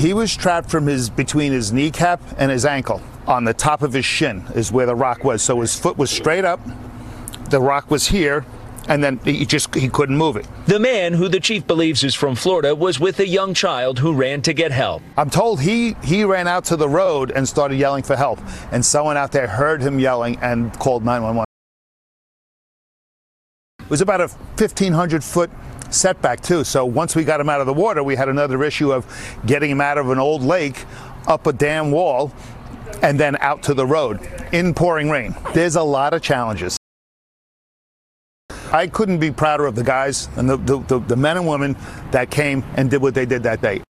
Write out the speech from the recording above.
He was trapped from between his kneecap and his ankle. On the top of his shin is where the rock was. So his foot was straight up, the rock was here, and then he couldn't move it. The man, who the chief believes is from Florida, was with a young child who ran to get help. I'm told he ran out to the road and started yelling for help, and someone out there heard him yelling and called 911. It was about a 1,500-foot setback, too. So once we got him out of the water, we had another issue of getting him out of an old lake, up a dam wall, and then out to the road in pouring rain. There's a lot of challenges. I couldn't be prouder of the guys and the men and women that came and did what they did that day.